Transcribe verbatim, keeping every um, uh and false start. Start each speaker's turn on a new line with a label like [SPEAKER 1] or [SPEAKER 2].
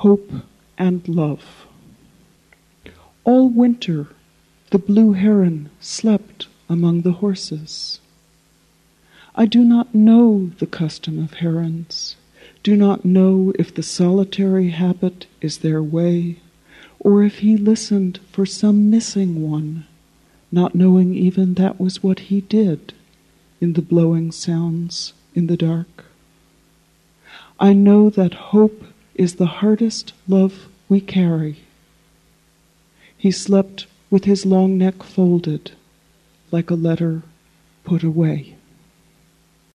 [SPEAKER 1] Hope and Love. All winter the blue heron slept among the horses. I do not know the custom of herons, do not know if the solitary habit is their way, or if he listened for some missing one, not knowing even that was what he did in the blowing sounds in the dark. I know that hope is the hardest love we carry. He slept with his long neck folded, like a letter put away.